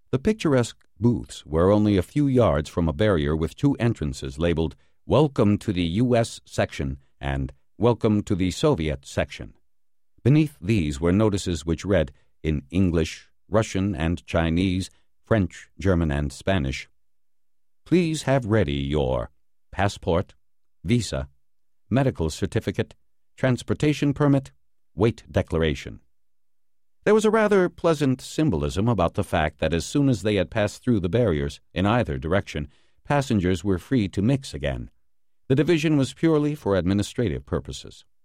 The picturesque booths were only a few yards from a barrier with two entrances labeled "Welcome to the U.S. Section" and "Welcome to the Soviet Section." Beneath these were notices which read, in English, Russian, and Chinese, French, German, and Spanish, "Please have ready your passport, visa, medical certificate, transportation permit, weight declaration." There was a rather pleasant symbolism about the fact that as soon as they had passed through the barriers, in either direction, passengers were free to mix again. The division was purely for administrative purposes.